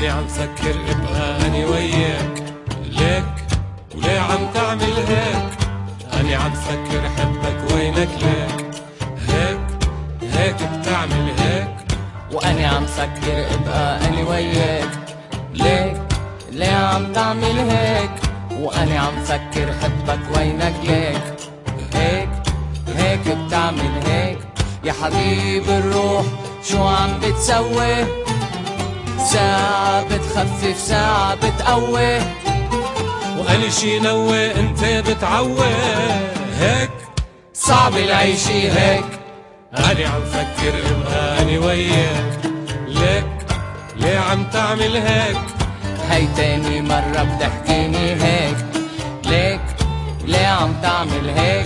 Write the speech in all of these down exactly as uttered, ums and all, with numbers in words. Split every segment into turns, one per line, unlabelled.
أنا عم فكر ابقى أنا وياك، ليك وليه عم تعمل هيك؟ أنا عم فكر حبك وينك ليك؟ هيك هيك بتعمل هيك؟
وأنا عم فكر ابقى أنا وياك، ليك ليه عم تعمل هيك؟ وأنا عم فكر حبك وينك ليك؟ هيك هيك بتعمل هيك؟ يا حبيب الروح شو عم بتسوي؟ ساعة بتخفف ساعة بتقوي،
وأنا شي نوي انت بتعوي، هيك
صعب العيشة هيك.
أنا عم فكر ابقى أنا وياك، ليك ليه عم تعمل هيك؟
هي تاني مرة بتحكيني هيك، ليك ليه عم تعمل هيك؟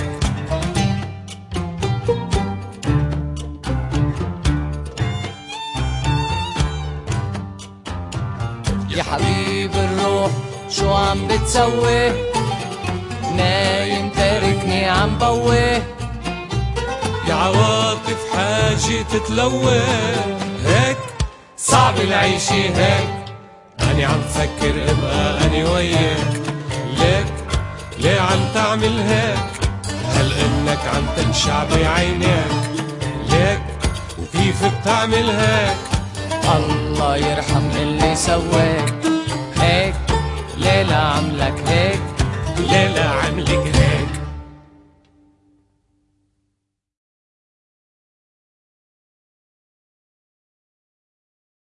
يا حبيب الروح شو عم بتسوي؟ نايم تاركني عم بوي،
يا عواطف حاجة تتلوى، هيك
صعب العيشة هيك.
أنا عم فكر ابقى أنا وياك، ليك ليه عم تعمل هيك؟ هل إنك عم تنشع بعينيك؟ ليك وكيف بتعمل هيك؟
الله يرحم اللي سواك، هيك ليه لا عملك هيك؟
ليه لا عملك هيك؟